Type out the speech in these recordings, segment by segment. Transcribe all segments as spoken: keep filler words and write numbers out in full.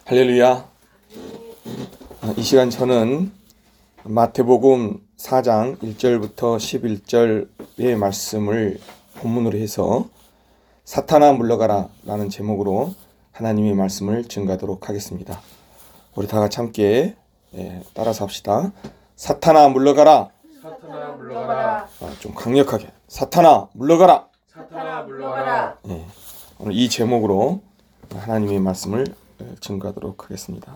할렐루야. 이 시간 저는 마태복음 사 장 일 절부터 십일 절의 말씀을 본문으로 해서 사탄아 물러가라 라는 제목으로 하나님의 말씀을 증거하도록 하겠습니다. 우리 다 같이 함께 따라서 합시다. 사탄아 물러가라. 사탄아 물러가라. 아, 좀 강력하게. 사탄아 물러가라. 사탄아 물러가라. 네, 오늘 이 제목으로 하나님의 말씀을 증거하도록 하겠습니다.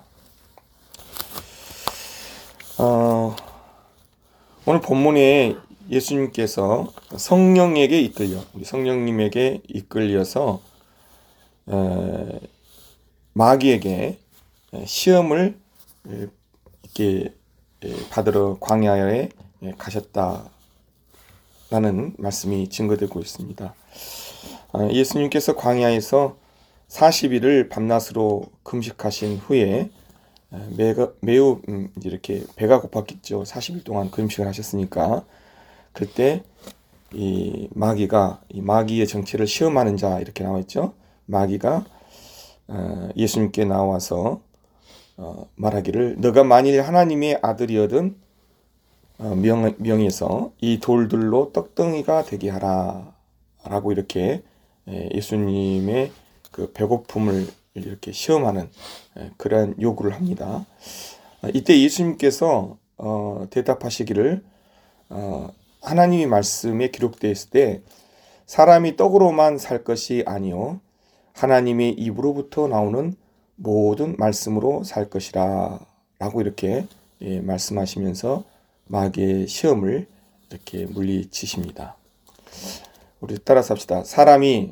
어, 오늘 본문에 예수님께서 성령에게 이끌려, 우리 성령님에게 이끌려서 에, 마귀에게 시험을 이렇게 받으러 광야에 가셨다라는 말씀이 증거되고 있습니다. 예수님께서 광야에서 사십 일을 밤낮으로 금식하신 후에 매가, 매우 이렇게 배가 고팠겠죠. 사십 일 동안 금식을 하셨으니까. 그때 이 마귀가 이 마귀의 정체를 시험하는 자 이렇게 나와 있죠. 마귀가 예수님께 나와서 말하기를 너가 만일 하나님의 아들이거든 명, 명에서 이 돌들로 떡덩이가 되게 하라 라고 이렇게 예수님의 그 배고픔을 이렇게 시험하는 그러한 요구를 합니다. 이때 예수님께서 어, 대답하시기를 어, 하나님의 말씀에 기록되어 있을 때 사람이 떡으로만 살 것이 아니요 하나님의 입으로부터 나오는 모든 말씀으로 살 것이라 라고 이렇게 예, 말씀하시면서 마귀의 시험을 이렇게 물리치십니다. 우리 따라서 합시다. 사람이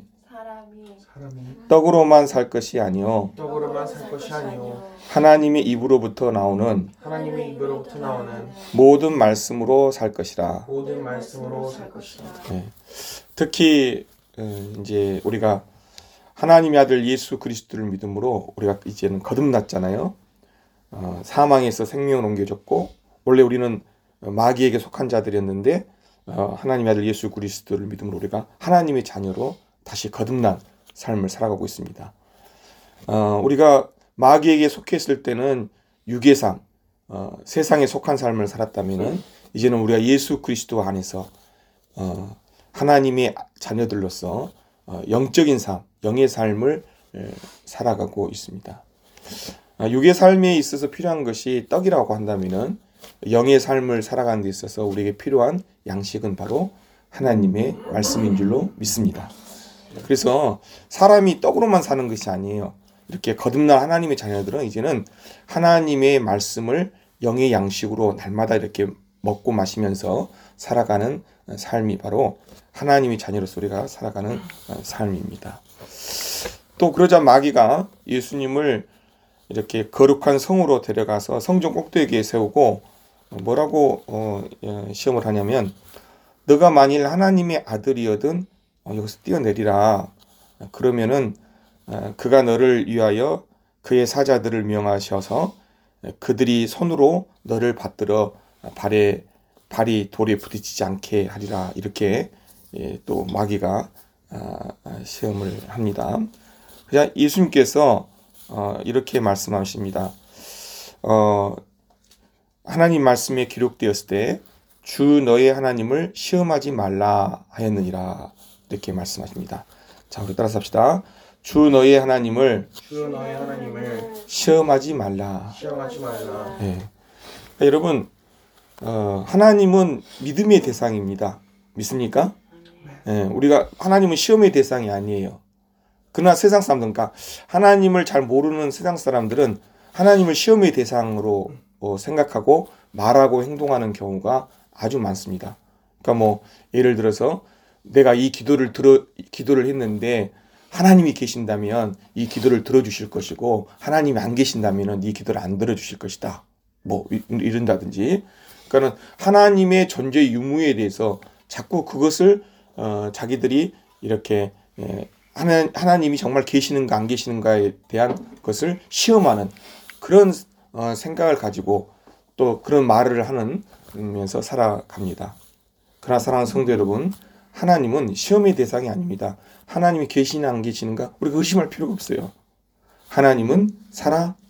사람이 떡으로만 살 것이 아니요 떡으로만 살 것이 아니요 하나님의 입으로부터 나오는 하나님의 입으로부터 나오는 모든 말씀으로 살 것이라. 모든 말씀으로 살 것이라. 네. 특히 이제 우리가 하나님의 아들 예수 그리스도를 믿음으로 우리가 이제는 거듭났잖아요. 어, 사망에서 생명을 옮겨졌고 원래 우리는 마귀에게 속한 자들이었는데 어, 하나님의 아들 예수 그리스도를 믿음으로 우리가 하나님의 자녀로 다시 거듭난 삶을 살아가고 있습니다. 어, 우리가 마귀에게 속했을 때는 유괴상, 어, 세상에 속한 삶을 살았다면은 이제는 우리가 예수 그리스도 안에서 어, 하나님의 자녀들로서 어, 영적인 삶, 영의 삶을 에, 살아가고 있습니다. 아, 육의 삶에 있어서 필요한 것이 떡이라고 한다면은 영의 삶을 살아가는 데 있어서 우리에게 필요한 양식은 바로 하나님의 말씀인 줄로 믿습니다. 그래서 사람이 떡으로만 사는 것이 아니에요. 이렇게 거듭난 하나님의 자녀들은 이제는 하나님의 말씀을 영의 양식으로 날마다 이렇게 먹고 마시면서 살아가는 삶이 바로 하나님의 자녀로서 우리가 살아가는 삶입니다. 또 그러자 마귀가 예수님을 이렇게 거룩한 성으로 데려가서 성전 꼭대기에 세우고 뭐라고 어, 시험을 하냐면 너가 만일 하나님의 아들이거든 어, 여기서 뛰어내리라. 그러면은 어, 그가 너를 위하여 그의 사자들을 명하셔서 그들이 손으로 너를 받들어 발에 발이 돌에 부딪히지 않게 하리라. 이렇게 예, 또 마귀가 아, 시험을 합니다. 그냥 예수님께서 어, 이렇게 말씀하십니다. 어, 하나님 말씀에 기록되었을 때 주 너의 하나님을 시험하지 말라 하였느니라. 이렇게 말씀하십니다. 자, 우리 따라서 합시다. 주 너의 하나님을 주 너의 하나님을 시험하지 말라. 시험하지 말라. 네. 그러니까 여러분, 어, 하나님은 믿음의 대상입니다. 믿습니까? 네, 우리가 하나님은 시험의 대상이 아니에요. 그러나 세상 사람들, 그러니까 하나님을 잘 모르는 세상 사람들은 하나님을 시험의 대상으로 어, 생각하고 말하고 행동하는 경우가 아주 많습니다. 그러니까 뭐 예를 들어서 내가 이 기도를 들어 기도를 했는데 하나님이 계신다면 이 기도를 들어주실 것이고 하나님이 안 계신다면 이 기도를 안 들어주실 것이다. 뭐 이런다든지. 그러니까는 하나님의 존재 유무에 대해서 자꾸 그것을 어, 자기들이 이렇게 예, 하나, 하나님이 정말 계시는가 안 계시는가에 대한 것을 시험하는 그런 어, 생각을 가지고 또 그런 말을 하면서 살아갑니다. 그러나 사랑하는 성도 여러분, 하나님은 시험의 대상이 아닙니다. 하나님이 계시나 안 계시는가 우리가 의심할 필요가 없어요. 하나님은 살아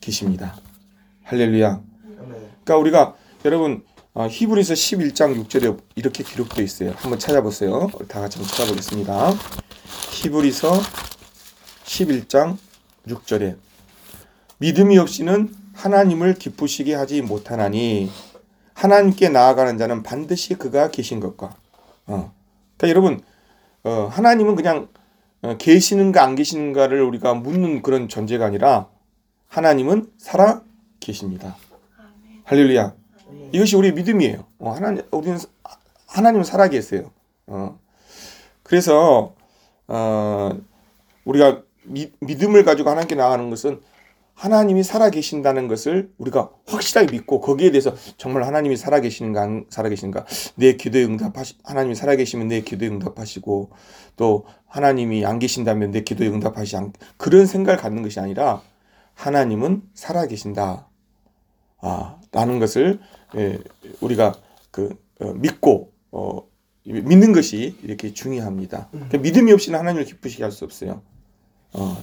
계십니다. 할렐루야. 아멘. 그러니까 우리가 여러분 어, 히브리서 십일 장 육 절에 이렇게 기록되어 있어요. 한번 찾아보세요. 다 같이 한번 찾아보겠습니다. 히브리서 십일 장 육 절에 믿음이 없이는 하나님을 기쁘시게 하지 못하나니 하나님께 나아가는 자는 반드시 그가 계신 것과 어. 그러니까 여러분 어, 하나님은 그냥 어, 계시는가 안 계시는가를 우리가 묻는 그런 존재가 아니라 하나님은 살아 계십니다. 할렐루야. 이것이 우리의 믿음이에요. 어, 하나님, 우리는 하나님은 살아 계세요. 어. 그래서 어, 우리가 미, 믿음을 가지고 하나님께 나아가는 것은 하나님이 살아 계신다는 것을 우리가 확실하게 믿고 거기에 대해서 정말 하나님이 살아 계시는가 안 살아 계신가 내 기도에 응답하시 하나님이 살아 계시면 내 기도에 응답하시고 또 하나님이 안 계신다면 내 기도에 응답하시 안 그런 생각을 갖는 것이 아니라 하나님은 살아 계신다. 아, 라는 것을 예, 우리가 그 어, 믿고 어, 믿는 것이 이렇게 중요합니다. 그러니까 믿음이 없이는 하나님을 기쁘시게 할 수 없어요. 어.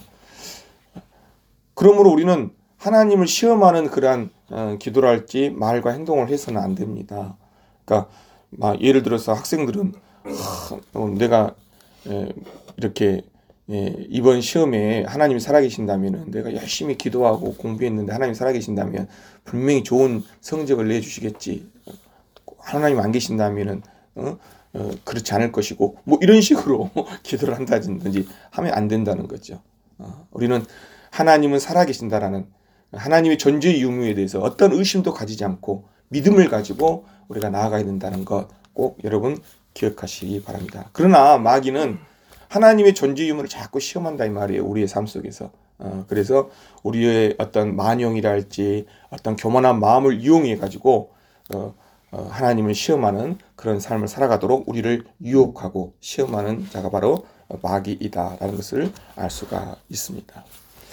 그러므로 우리는 하나님을 시험하는 그러한 어, 기도랄지 말과 행동을 해서는 안 됩니다. 그러니까 막 예를 들어서 학생들은 하, 어, 내가 에, 이렇게 예, 이번 시험에 하나님이 살아계신다면 내가 열심히 기도하고 공부했는데 하나님이 살아계신다면 분명히 좋은 성적을 내주시겠지. 하나님 안 계신다면 어? 어, 그렇지 않을 것이고 뭐 이런 식으로 기도를 한다든지 하면 안 된다는 거죠. 어, 우리는 하나님은 살아계신다라는 하나님의 존재의 유무에 대해서 어떤 의심도 가지지 않고 믿음을 가지고 우리가 나아가야 된다는 것 꼭 여러분 기억하시기 바랍니다. 그러나 마귀는 하나님의 존재 유무를 자꾸 시험한다 이 말이에요. 우리의 삶 속에서. 어, 그래서 우리의 어떤 만용이라 할지 어떤 교만한 마음을 이용해 가지고 어, 어, 하나님을 시험하는 그런 삶을 살아가도록 우리를 유혹하고 시험하는 자가 바로 마귀이다라는 것을 알 수가 있습니다.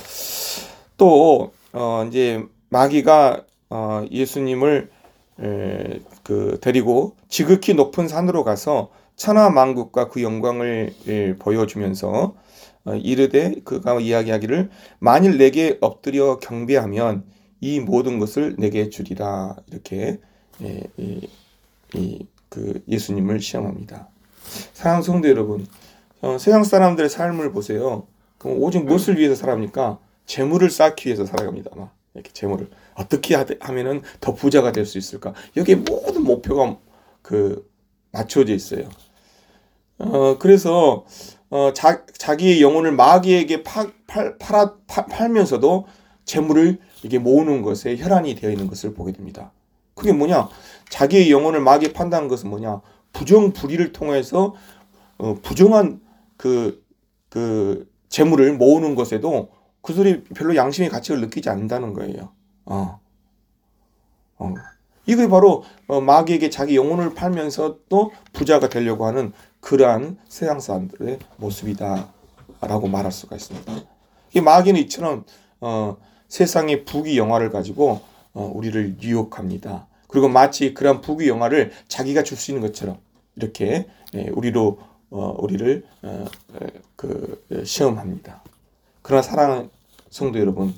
또 어, 이제 마귀가 어, 예수님을 에, 그 데리고 지극히 높은 산으로 가서 천하 만국과 그 영광을 에, 보여주면서 어, 이르되 그가 이야기하기를 만일 내게 엎드려 경배하면 이 모든 것을 내게 주리라 이렇게 에, 이, 이, 그 예수님을 시험합니다. 사랑하는 성도 여러분, 어, 세상 사람들의 삶을 보세요. 그럼 오직 무엇을 위해서 살아갑니까? 재물을 쌓기 위해서 살아갑니다. 막 이렇게 재물을 어떻게 하면은 더 부자가 될 수 있을까? 여기에 모든 목표가 그 맞춰져 있어요. 어 그래서 어 자, 자기의 영혼을 마귀에게 파, 팔, 팔아, 파, 팔면서도 재물을 이게 모으는 것에 혈안이 되어 있는 것을 보게 됩니다. 그게 뭐냐? 자기의 영혼을 마귀에 판다는 것은 뭐냐? 부정부리를 통해서 어, 부정한 그, 그 재물을 모으는 것에도 그들이 별로 양심의 가치를 느끼지 않는다는 거예요. 어. 어. 이게 바로 어, 마귀에게 자기 영혼을 팔면서 또 부자가 되려고 하는 그러한 세상 사람들의 모습이다라고 말할 수가 있습니다. 이 마귀는 이처럼 어, 세상의 부귀 영화를 가지고 어, 우리를 유혹합니다. 그리고 마치 그런 부귀 영화를 자기가 줄 수 있는 것처럼 이렇게 예, 우리로 어, 우리를 어, 그 시험합니다. 그러나 사랑하는 성도 여러분,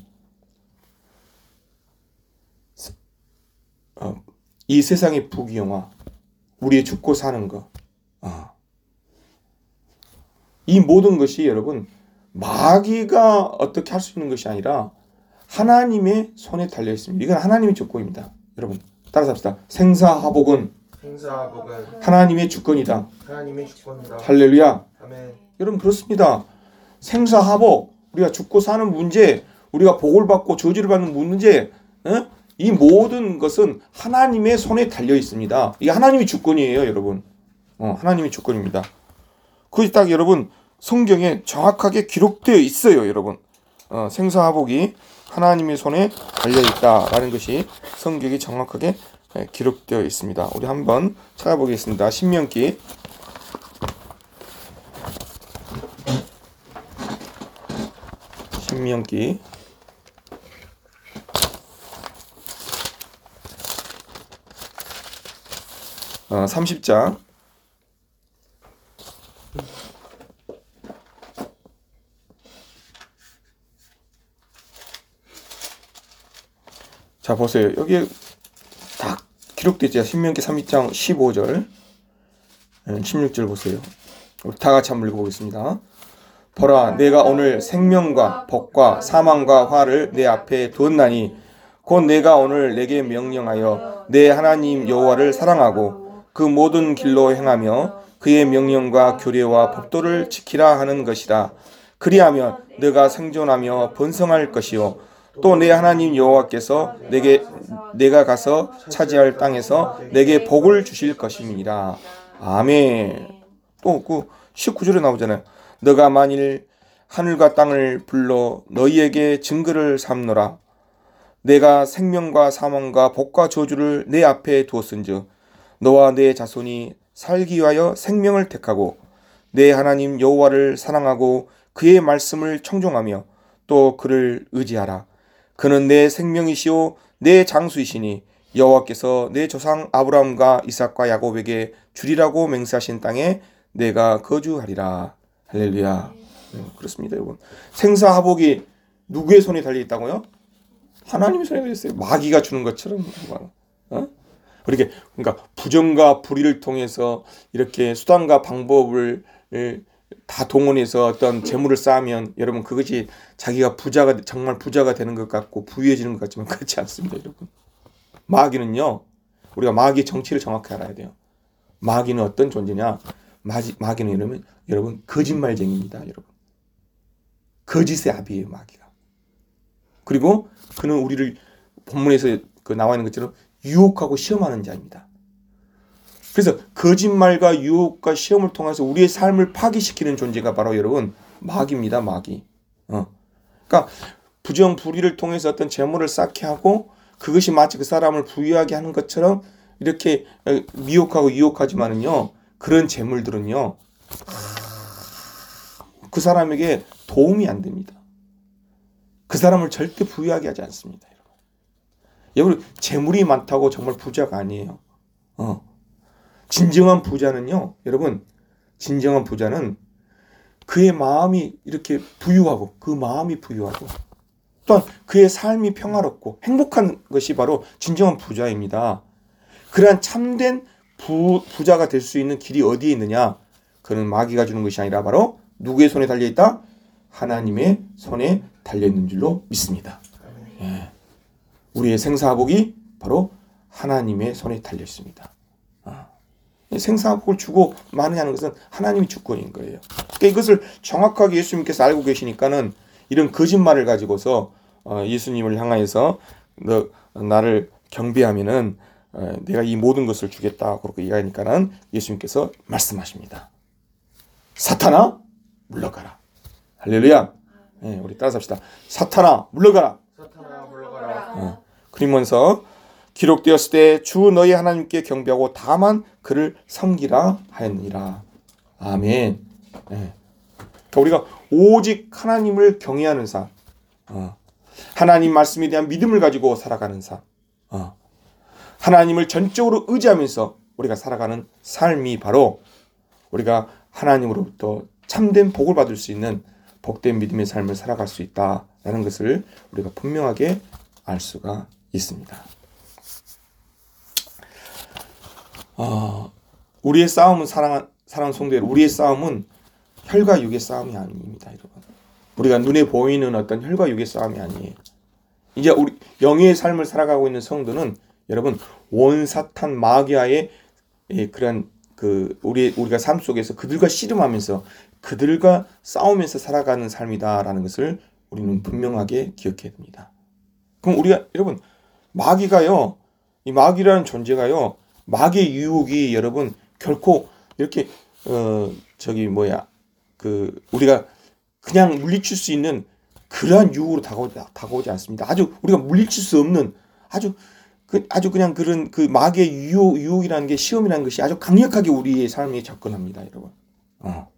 어, 이 세상의 부귀영화, 우리의 죽고 사는 것, 어, 이 모든 것이 여러분 마귀가 어떻게 할 수 있는 것이 아니라 하나님의 손에 달려 있습니다. 이건 하나님의 조건입니다. 여러분 따라서 합시다. 생사화복은 행사복은 하나님의 주권이다. 하나님의 주권이다. 할렐루야. 아멘. 여러분 그렇습니다. 생사화복, 우리가 죽고 사는 문제, 우리가 복을 받고 저주를 받는 문제, 에? 이 모든 것은 하나님의 손에 달려 있습니다. 이게 하나님의 주권이에요, 여러분. 어, 하나님의 주권입니다. 그것이 딱 여러분 성경에 정확하게 기록되어 있어요, 여러분. 어, 생사화복이 하나님의 손에 달려 있다라는 것이 성경에 정확하게 기록되어 있습니다. 우리 한번 찾아보겠습니다. 신명기 신명기 어, 삼십 장 자, 보세요. 여기 딱 기록되어 있죠. 신명기 삼 장 십오 절, 십육 절 보세요. 우리 다 같이 한번 읽어보겠습니다. 보라, 내가 오늘 생명과 복과 사망과 화를 내 앞에 두었나니 곧 내가 오늘 내게 명령하여 내 하나님 여호와를 사랑하고 그 모든 길로 행하며 그의 명령과 규례와 법도를 지키라 하는 것이라. 그리하면 네가 생존하며 번성할 것이요 또 내 하나님 여호와께서 내게 내가 가서 차지할 땅에서 내게 복을 주실 것임이니라. 아멘. 또 그 십구 절에 나오잖아요. 너가 만일 하늘과 땅을 불러 너희에게 증거를 삼노라. 내가 생명과 사망과 복과 저주를 내 앞에 두었은즉 너와 내 자손이 살기 위하여 생명을 택하고 내 하나님 여호와를 사랑하고 그의 말씀을 청종하며 또 그를 의지하라. 그는 내 생명이시오 내 장수이시니 여호와께서 내 조상 아브라함과 이삭과 야곱에게 주리라고 맹세하신 땅에 내가 거주하리라. 할렐루야. 네, 그렇습니다, 여러분. 생사하복이 누구의 손에 달려 있다고요? 하나님의 손에 달려 있어요. 마귀가 주는 것처럼. 어? 이렇게 그러니까 부정과 불의를 통해서 이렇게 수단과 방법을 다 동원해서 어떤 재물을 쌓으면 여러분 그것이 자기가 부자가 정말 부자가 되는 것 같고 부유해지는 것 같지만 그렇지 않습니다, 여러분. 마귀는요, 우리가 마귀의 정치를 정확히 알아야 돼요. 마귀는 어떤 존재냐? 마귀, 마귀는 여러분, 여러분 거짓말쟁이입니다, 여러분. 거짓의 아비예요, 마귀가. 그리고 그는 우리를 본문에서 그 나와 있는 것처럼 유혹하고 시험하는 자입니다. 그래서 거짓말과 유혹과 시험을 통해서 우리의 삶을 파괴시키는 존재가 바로 여러분 마귀입니다, 마귀. 어. 그러니까 부정 불의를 통해서 어떤 재물을 쌓게 하고 그것이 마치 그 사람을 부유하게 하는 것처럼 이렇게 미혹하고 유혹하지만은요, 그런 재물들은요 그 사람에게 도움이 안 됩니다. 그 사람을 절대 부유하게 하지 않습니다, 여러분. 여러분 재물이 많다고 정말 부자가 아니에요. 어. 진정한 부자는요, 여러분, 진정한 부자는 그의 마음이 이렇게 부유하고 그 마음이 부유하고 또한 그의 삶이 평화롭고 행복한 것이 바로 진정한 부자입니다. 그러한 참된 부, 부자가 될 수 있는 길이 어디에 있느냐? 그는 마귀가 주는 것이 아니라 바로 누구의 손에 달려있다? 하나님의 손에 달려있는 줄로 믿습니다. 예. 우리의 생사복이 바로 하나님의 손에 달려있습니다. 생사복을 주고 마느냐는 것은 하나님이 주권인 거예요. 그러니까 이것을 정확하게 예수님께서 알고 계시니까는 이런 거짓말을 가지고서 예수님을 향하여서 너 나를 경배하면은 내가 이 모든 것을 주겠다 그렇게 이야기하니까는 예수님께서 말씀하십니다. 사탄아 물러가라. 할렐루야. 네, 우리 따라서 합시다. 사탄아 물러가라. 사탄아 물러가라. 어, 그러면서 기록되었을 때 주 너희 하나님께 경배하고 다만 그를 섬기라 하였느니라. 아멘. 네. 그러니까 우리가 오직 하나님을 경외하는 삶, 어. 하나님 말씀에 대한 믿음을 가지고 살아가는 삶, 어. 하나님을 전적으로 의지하면서 우리가 살아가는 삶이 바로 우리가 하나님으로부터 참된 복을 받을 수 있는 복된 믿음의 삶을 살아갈 수 있다라는 것을 우리가 분명하게 알 수가 있습니다. 어, 우리의 싸움은 사랑, 사랑 성도들, 우리의 싸움은 혈과 육의 싸움이 아닙니다, 여러분. 우리가 눈에 보이는 어떤 혈과 육의 싸움이 아니에요. 이제 우리 영의 삶을 살아가고 있는 성도는 여러분 원사탄 마귀와의 그런 그 우리 우리가 삶 속에서 그들과 씨름하면서 그들과 싸우면서 살아가는 삶이다라는 것을 우리는 분명하게 기억해야 됩니다. 그럼 우리가 여러분 마귀가요, 이 마귀라는 존재가요, 마귀의 유혹이 여러분 결코 이렇게 어 저기 뭐야 그 우리가 그냥 물리칠 수 있는 그러한 유혹으로 다가오지, 다가오지 않습니다. 아주 우리가 물리칠 수 없는 아주 그 아주 그냥 그런 그 마귀의 유혹 유혹이라는 게 시험이라는 것이 아주 강력하게 우리의 삶에 접근합니다, 여러분. 어.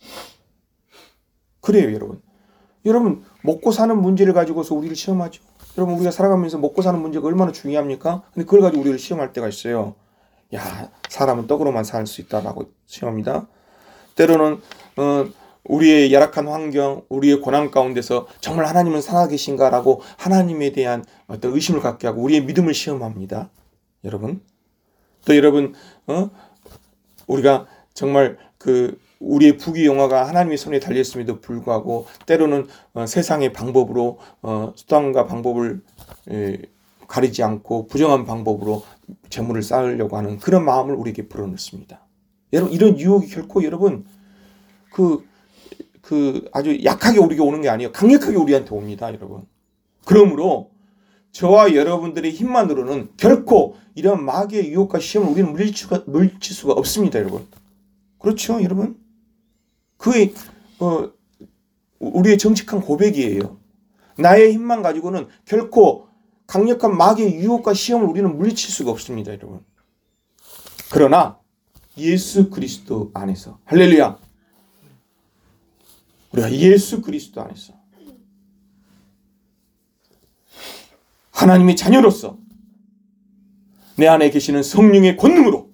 그래요, 여러분. 여러분 먹고 사는 문제를 가지고서 우리를 시험하죠. 여러분 우리가 살아가면서 먹고 사는 문제가 얼마나 중요합니까? 근데 그걸 가지고 우리를 시험할 때가 있어요. 야, 사람은 떡으로만 살 수 있다라고 시험합니다. 때로는 어, 우리의 열악한 환경, 우리의 고난 가운데서 정말 하나님은 살아계신가라고 하나님에 대한 어떤 의심을 갖게 하고 우리의 믿음을 시험합니다. 여러분. 또 여러분, 어? 우리가 정말 그 우리의 부귀영화가 하나님의 손에 달렸음에도 불구하고 때로는 어, 세상의 방법으로 어, 수단과 방법을 에, 가리지 않고 부정한 방법으로 재물을 쌓으려고 하는 그런 마음을 우리에게 불어넣습니다. 여러분, 이런 유혹이 결코 여러분 그, 그 아주 약하게 우리에게 오는 게 아니에요. 강력하게 우리한테 옵니다. 여러분. 그러므로 저와 여러분들의 힘만으로는 결코 이런 마귀의 유혹과 시험을 우리는 물리칠 수가, 물리칠 수가 없습니다. 여러분. 그렇죠, 여러분? 그의 어, 우리의 정직한 고백이에요. 나의 힘만 가지고는 결코 강력한 마귀의 유혹과 시험을 우리는 물리칠 수가 없습니다. 여러분. 그러나 예수 그리스도 안에서 할렐루야. 우리가 예수 그리스도 안에서 하나님의 자녀로서 내 안에 계시는 성령의 권능으로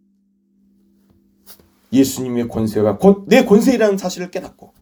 예수님의 권세가 곧 내 권세이라는 사실을 깨닫고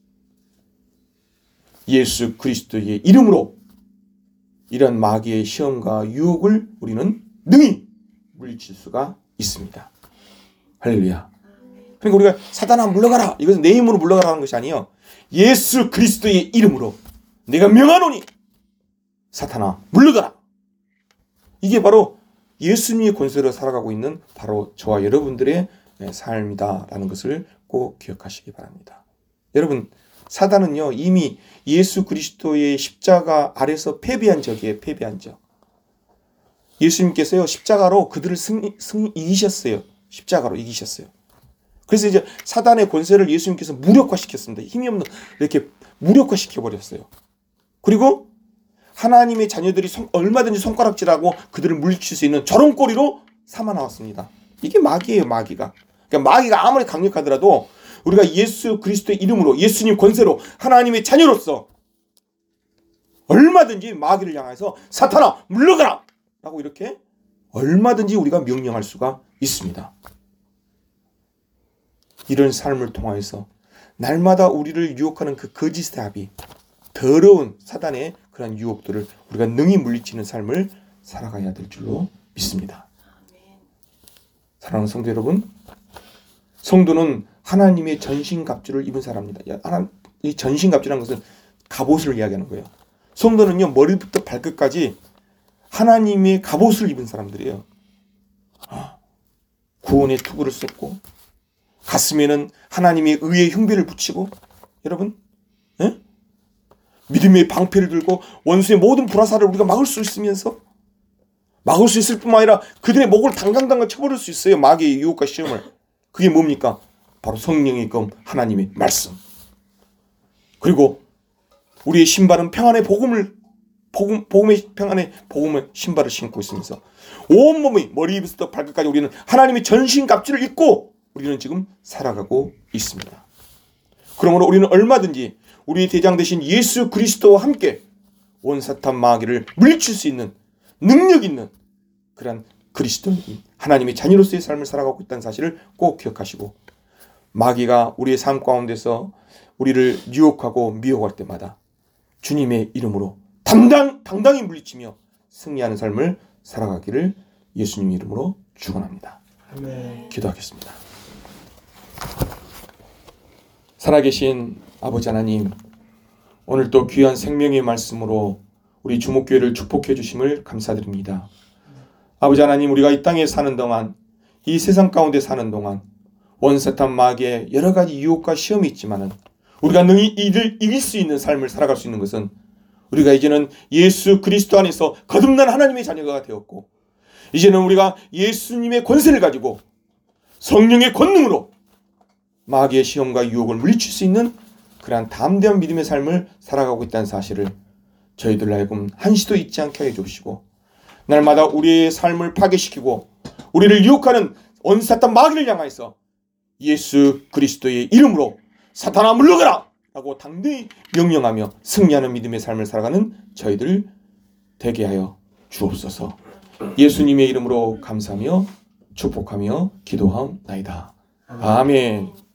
예수 그리스도의 이름으로 이런 마귀의 시험과 유혹을 우리는 능히 물리칠 수가 있습니다. 할렐루야. 그러니까 우리가 사단아 물러가라. 이것은 내 힘으로 물러가라는 것이 아니에요. 예수 그리스도의 이름으로 내가 명하노니 사탄아 물러가라. 이게 바로 예수님의 권세로 살아가고 있는 바로 저와 여러분들의 삶이다라는 것을 꼭 기억하시기 바랍니다. 여러분, 사단은요 이미 예수 그리스도의 십자가 아래서 패배한 적이에요. 패배한 적. 예수님께서요 십자가로 그들을 승리, 승리 이기셨어요. 십자가로 이기셨어요. 그래서 이제 사단의 권세를 예수님께서 무력화시켰습니다. 힘이 없는 이렇게 무력화시켜버렸어요. 그리고 하나님의 자녀들이 손, 얼마든지 손가락질하고 그들을 물리칠 수 있는 저런 꼬리로 삼아 나왔습니다. 이게 마귀예요, 마귀가. 그러니까 마귀가 아무리 강력하더라도 우리가 예수 그리스도의 이름으로 예수님 권세로 하나님의 자녀로서 얼마든지 마귀를 향해서 사탄아 물러가라 라고 이렇게 얼마든지 우리가 명령할 수가 있습니다. 이런 삶을 통하여서 날마다 우리를 유혹하는 그 거짓의 합이 더러운 사단의 그런 유혹들을 우리가 능히 물리치는 삶을 살아가야 될 줄로 믿습니다. 사랑하는 성도 여러분, 성도는 하나님의 전신갑주를 입은 사람입니다. 하나, 이 전신갑주라는 것은 갑옷을 이야기하는 거예요. 성도는요 머리부터 발끝까지 하나님의 갑옷을 입은 사람들이에요. 구원의 투구를 썼고 가슴에는 하나님의 의의 흉배를 붙이고 여러분 에? 믿음의 방패를 들고 원수의 모든 불화살을 우리가 막을 수 있으면서 막을 수 있을 뿐만 아니라 그들의 목을 당당당하게 쳐버릴 수 있어요. 마귀의 유혹과 시험을. 그게 뭡니까? 바로 성령의 검 하나님의 말씀. 그리고 우리의 신발은 평안의 복음을 복음, 복음의 평안의 복음의 신발을 신고 있으면서 온몸이 머리부터 발끝까지 우리는 하나님의 전신갑주를 입고 우리는 지금 살아가고 있습니다. 그러므로 우리는 얼마든지 우리의 대장 되신 예수 그리스도와 함께 온 사탄 마귀를 물리칠 수 있는 능력 있는 그런 그리스도인 하나님의 자녀로서의 삶을 살아가고 있다는 사실을 꼭 기억하시고 마귀가 우리의 삶 가운데서 우리를 유혹하고 미혹할 때마다 주님의 이름으로 당당, 당당히 물리치며 승리하는 삶을 살아가기를 예수님 이름으로 축원합니다. 아멘. 기도하겠습니다. 살아계신 아버지 하나님, 오늘도 귀한 생명의 말씀으로 우리 주목교회를 축복해 주심을 감사드립니다. 아버지 하나님, 우리가 이 땅에 사는 동안, 이 세상 가운데 사는 동안 원사탄 마귀의 여러 가지 유혹과 시험이 있지만은 우리가 능히 이를 이길 수 있는 삶을 살아갈 수 있는 것은 우리가 이제는 예수 그리스도 안에서 거듭난 하나님의 자녀가 되었고 이제는 우리가 예수님의 권세를 가지고 성령의 권능으로 마귀의 시험과 유혹을 물리칠 수 있는 그러한 담대한 믿음의 삶을 살아가고 있다는 사실을 저희들 하여금 한시도 잊지 않게 해 주시고 날마다 우리의 삶을 파괴시키고 우리를 유혹하는 원사탄 마귀를 향하여서 예수 그리스도의 이름으로 사탄아 물러가라! 라고 당대히 명령하며 승리하는 믿음의 삶을 살아가는 저희들 되게 하여 주옵소서. 예수님의 이름으로 감사하며 축복하며 기도하옵나이다. 아멘.